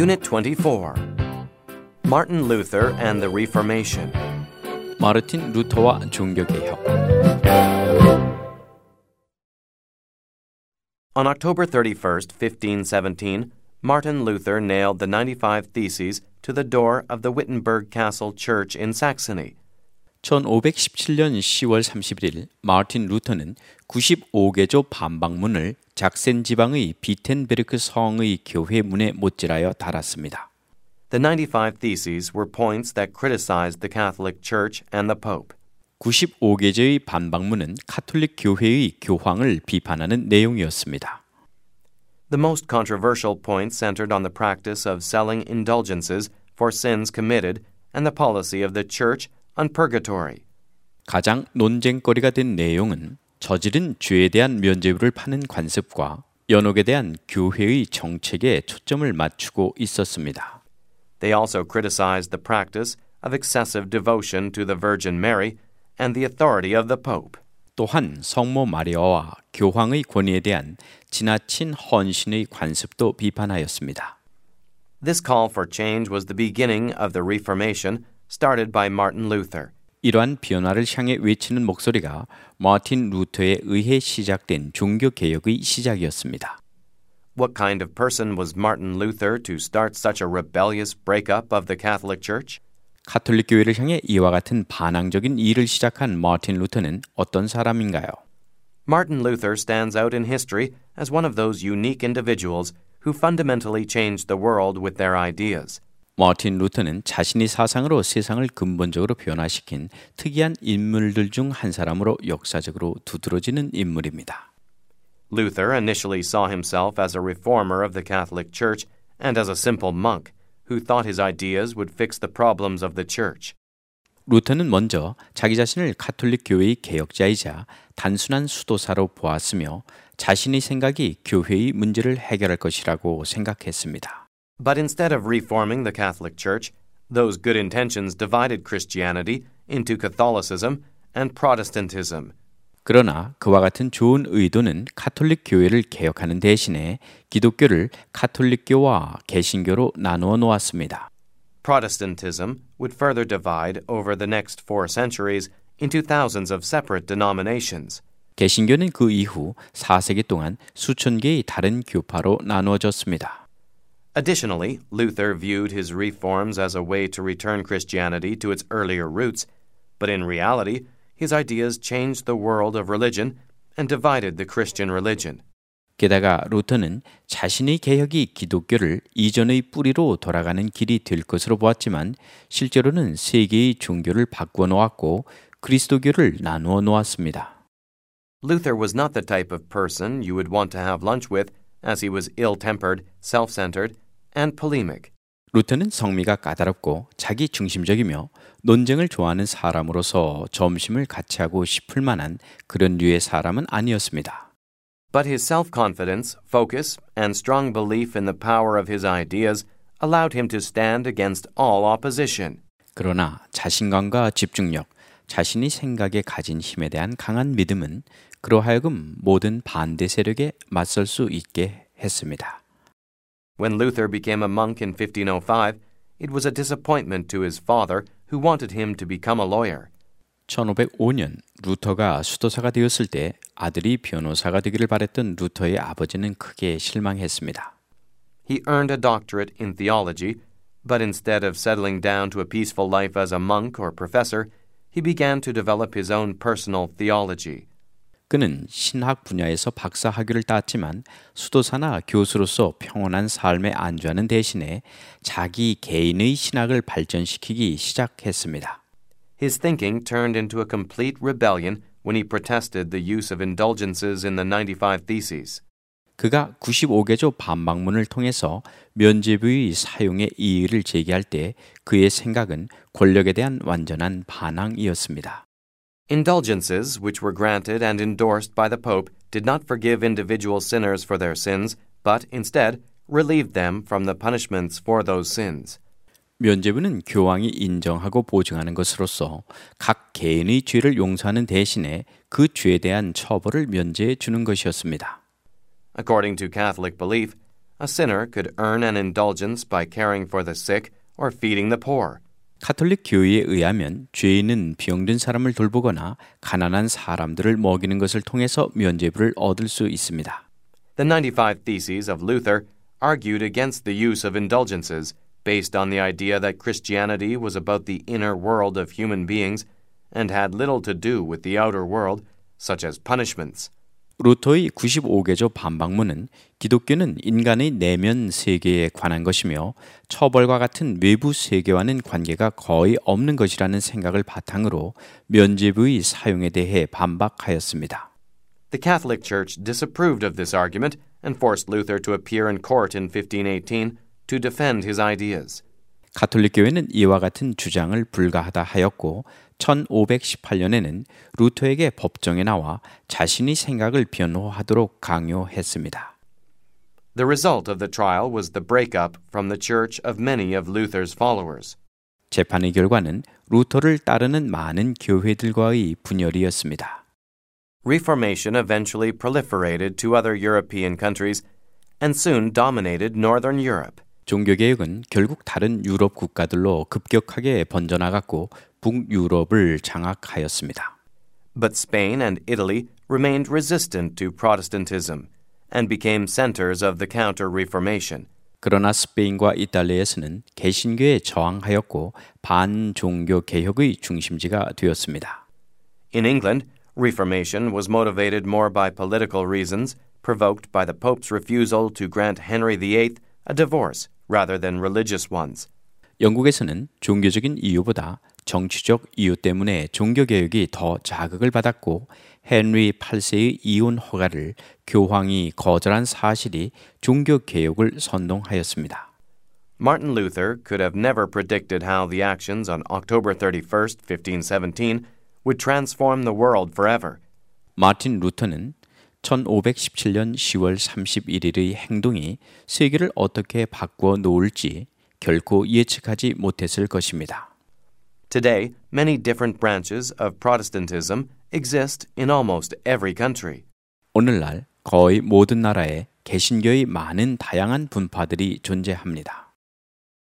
Unit 24. Martin Luther and the Reformation. 마르틴 루터와 종교개혁. On October 31st, 1517, Martin Luther nailed the 95 Theses to the door of the Wittenberg Castle Church in Saxony. 1517년 10월 31일 마르틴 루터는 95개조 반박문을 작센 지방의 비텐베르크 성의 교회 문에 못질하여 달았습니다. The 95 Theses were points that criticized the Catholic Church and the Pope. 95개조의 반박문은 카톨릭 교회의 교황을 비판하는 내용이었습니다. The most controversial points centered on the practice of selling indulgences for sins committed and the policy of the Church on purgatory. 가장 논쟁거리가 된 내용은 저지른 죄에 대한 면죄부를 파는 관습과 연옥에 대한 교회의 정책에 초점을 맞추고 있었습니다. They also criticized the practice of excessive devotion to the Virgin Mary and the authority of the Pope. 또한 성모 마리아와 교황의 권위에 대한 지나친 헌신의 관습도 비판하였습니다. This call for change was the beginning of the Reformation started by Martin Luther. 이러한 변화를 향해 외치는 목소리가 마틴 루터에 의해 시작된 종교개혁의 시작이었습니다. What kind of person was Martin Luther to start such a rebellious breakup of the Catholic Church? 카톨릭 교회를 향해 이와 같은 반항적인 일을 시작한 마틴 루터는 어떤 사람인가요? Martin Luther stands out in history as one of those unique individuals who fundamentally changed the world with their ideas. 마틴 루터는 자신의 사상으로 세상을 근본적으로 변화시킨 특이한 인물들 중 한 사람으로 역사적으로 두드러지는 인물입니다. Luther initially saw himself as a reformer of the Catholic Church and as a simple monk who thought his ideas would fix the problems of the Church. 루터는 먼저 자기 자신을 카톨릭 교회의 개혁자이자 단순한 수도사로 보았으며 자신의 생각이 교회의 문제를 해결할 것이라고 생각했습니다. But instead of reforming the Catholic Church, those good intentions divided Christianity into Catholicism and Protestantism. 그러나 그와 같은 좋은 의도는 카톨릭 교회를 개혁하는 대신에 기독교를 카톨릭교와 개신교로 나누어 놓았습니다. Protestantism would further divide over the next 4 centuries into thousands of separate denominations. 개신교는 그 이후 4세기 동안 수천 개의 다른 교파로 나누어졌습니다. Additionally, Luther viewed his reforms as a way to return Christianity to its earlier roots, but in reality, his ideas changed the world of religion and divided the Christian religion. 게다가 루터는 자신의 개혁이 기독교를 이전의 뿌리로 돌아가는 길이 될 것으로 보았지만 실제로는 세계의 종교를 바꾸어 놓았고 그리스도교를 나누어 놓았습니다. Luther was not the type of person you would want to have lunch with, as he was ill-tempered, self-centered, and polemic. 루터는 성미가 까다롭고 자기 중심적이며 논쟁을 좋아하는 사람으로서 점심을 같이 하고 싶을 만한 그런 류의 사람은 아니었습니다. But his self-confidence, focus, and strong belief in the power of his ideas allowed him to stand against all opposition. 그러나 자신감과 집중력, 자신이 생각에 가진 힘에 대한 강한 믿음은 그로 하여금 모든 반대 세력에 맞설 수 있게 했습니다. When Luther became a monk in 1505, it was a disappointment to his father, who wanted him to become a lawyer. 1505년 루터가 수도사가 되었을 때 아들이 변호사가 되기를 바랬던 루터의 아버지는 크게 실망했습니다. He earned a doctorate in theology, but instead of settling down to a peaceful life as a monk or professor, he began to develop his own personal theology. 그는 신학 분야에서 박사 학위를 땄지만 수도사나 교수로서 평온한 삶에 안주하는 대신에 자기 개인의 신학을 발전시키기 시작했습니다. His thinking turned into a complete rebellion when he protested the use of indulgences in the 95 Theses. 그가 95개조 반박문을 통해서 면죄부의 사용의 이의를 제기할 때 그의 생각은 권력에 대한 완전한 반항이었습니다. Indulgences, which were granted and endorsed by the Pope, did not forgive individual sinners for their sins, but instead relieved them from the punishments for those sins. 면죄부는 교황이 인정하고 보증하는 것으로서 각 개인의 죄를 용서하는 대신에 그 죄에 대한 처벌을 면제해 주는 것이었습니다. According to Catholic belief, a sinner could earn an indulgence by caring for the sick or feeding the poor. 카톨릭 교회에 의하면 죄인은 병든 사람을 돌보거나 가난한 사람들을 먹이는 것을 통해서 면죄부를 얻을 수 있습니다. The 95 Theses of Luther argued against the use of indulgences based on the idea that Christianity was about the inner world of human beings and had little to do with the outer world, such as punishments. 루터의 95개조 반박문은 기독교는 인간의 내면 세계에 관한 것이며 처벌과 같은 외부 세계와는 관계가 거의 없는 것이라는 생각을 바탕으로 면죄부의 사용에 대해 반박하였습니다. The Catholic Church disapproved of this argument and forced Luther to appear in court in 1518 to defend his ideas. 가톨릭 교회는 이와 같은 주장을 불가하다 하였고 1518년에는 루터에게 법정에 나와 자신의 생각을 변호하도록 강요했습니다. The result of the trial was the breakup from the church of many of Luther's followers. 재판의 결과는 루터를 따르는 많은 교회들과의 분열이었습니다. Reformation eventually proliferated to other European countries and soon dominated Northern Europe. 종교개혁은 결국 다른 유럽 국가들로 급격하게 번져나갔고 북유럽을 장악하였습니다. But Spain and Italy remained resistant to Protestantism and became centers of the Counter-Reformation. 그러나 스페인과 이탈리아에서는 개신교에 저항하였고 반종교 개혁의 중심지가 되었습니다. In England, Reformation was motivated more by political reasons, provoked by the Pope's refusal to grant Henry VIII a divorce rather than religious ones. 영국에서는 종교적인 이유보다 정치적 이유 때문에 종교개혁이 더 자극을 받았고 헨리 8세의 이혼 허가를 교황이 거절한 사실이 종교개혁을 선동하였습니다. Martin Luther could have never predicted how the actions on October 31st, 1517 would transform the world forever. 마틴 루터는 1517년 10월 31일의 행동이 세계를 어떻게 바꾸어 놓을지 결코 예측하지 못했을 것입니다. Today, many different branches of Protestantism exist in almost every country. 오늘날 거의 모든 나라에 개신교의 많은 다양한 분파들이 존재합니다.